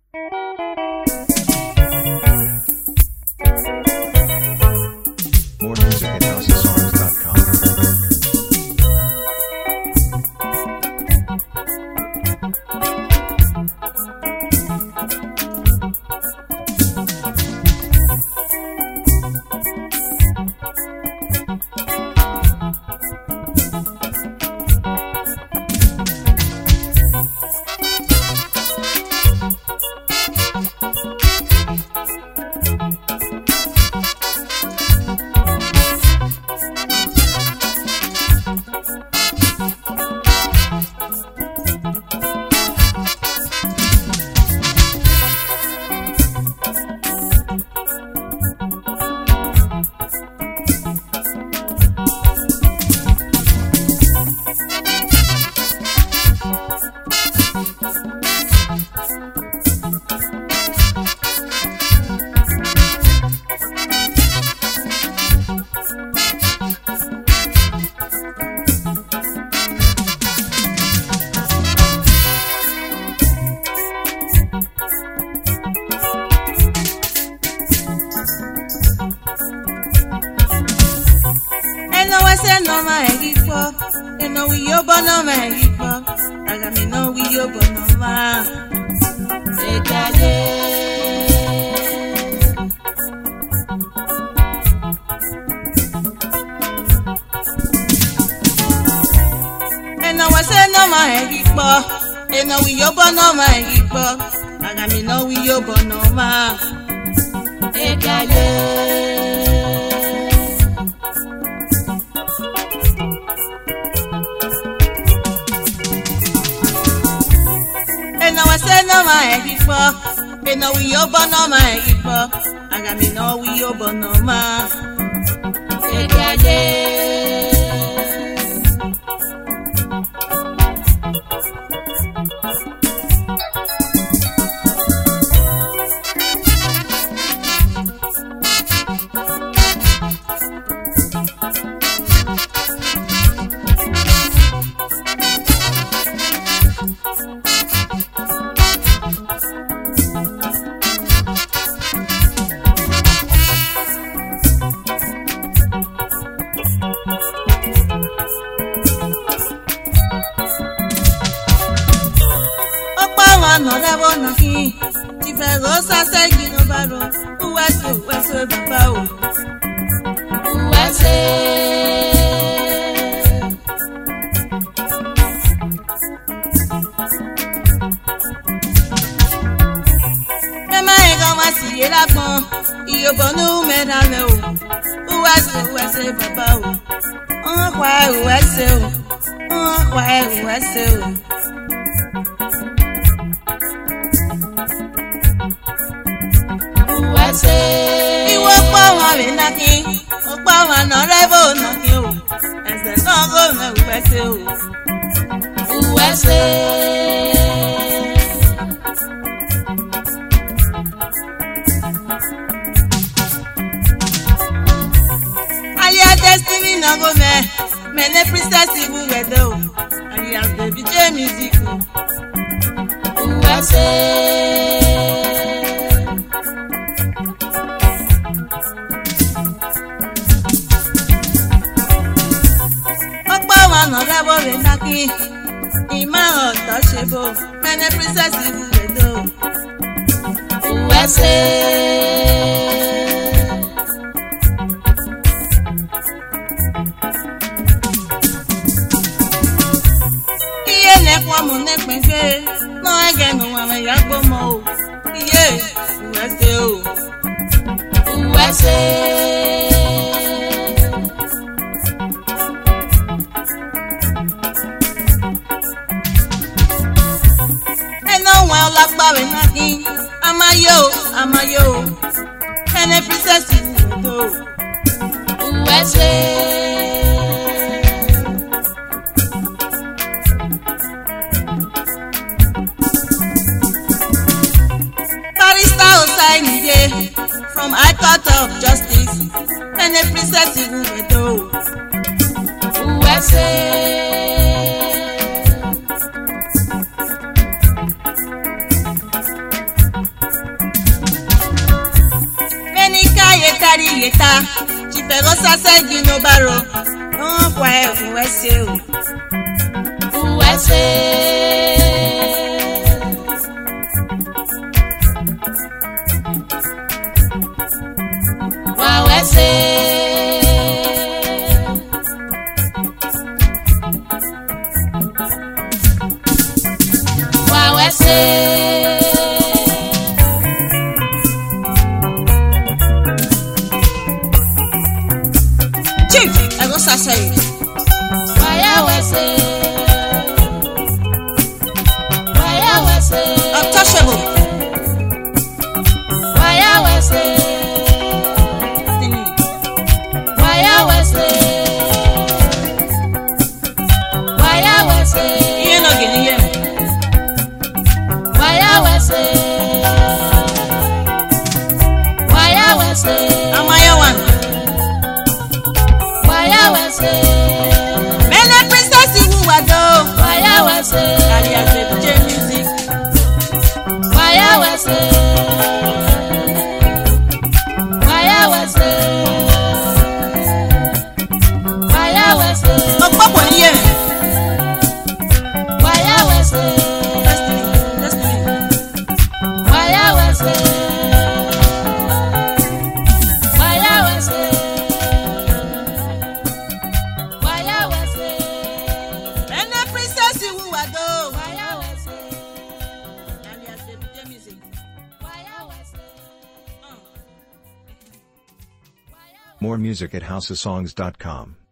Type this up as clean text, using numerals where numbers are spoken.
More music at housesongs.com. No ma egipo, eno we yobo no ma egipo, agami no we yobo no ma. Ekale. Eno we say no ma egipo, eno we yobo no ma egipo, agami no we yobo no ma. Ekale. No ma egipo, eno we yobo no ma egipo, agami no we yobo no ma. Ekale. No debo no ki ti fero sa segi no baro uwese baba o uwese mema ega wa si era pon iyobo no me da le o uwese baba o kwa uwese o Iwo pa wa re naki, o pa wa no revo naki o. Ese no go me uwese o. Uwese. Alia destiny no go me ne princess ibu wedo. Alia baby J music o. Uwese. No debo re naki ima untouchable many princess ibu wedo uwese iye nekwa mu nekpegbe no ege no wa me yagbo mo o iye uwese o uwese well lagbare naki amayo ene princess do uwese barrister Osainije from High Court of Justice ene princess do uwese Daddy yeta, chipego sase gino baro. Oh, kwa uwese o. Uwese. Wawese. Wawese. I go say untouchable. You know getting him. Am I one? Many princesses who are though. Alias DJ music. More music at housesongs.com.